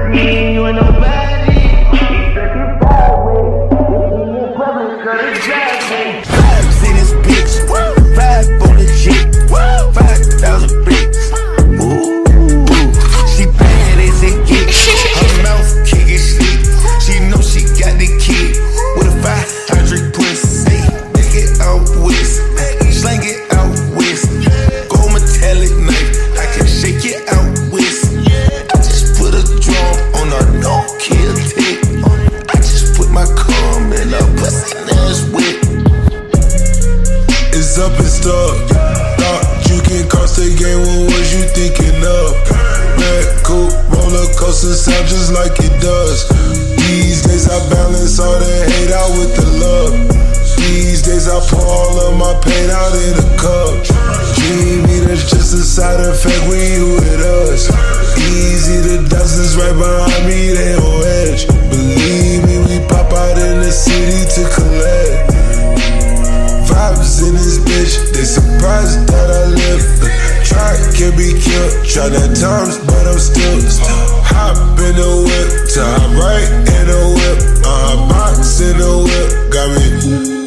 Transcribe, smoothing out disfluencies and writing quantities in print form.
Me, you ain't nobody. He drinking bad way. He in public, cut his jazz way. See this bitch, 5 on the jet, 5,000 bricks. Ooh, she bad as it gets. Her mouth can't get sleep. She know she got the kid with a 500 pussy. Take it out west, slang it out west. Gold metallic knife, I can shake it out west. I just put a drum on a no-kill tape. I just put my cum in a pussy ass whip. It's up and stuck. Thought you can cost the game, what was you thinking of? Red coupe, roller coaster sound just like it does. These days I balance all the hate out with the love. These days I pour all of my pain out in a cup. Dreamy, that's just a side effect when you with us. Easy, the dozens right behind me, they on edge. Believe me, we pop out in the city to collect. Vibes in this bitch, they surprised that I live. Try can be killed, try that times, but I'm still hop in the whip, to hop right in the whip, box in the whip, got me.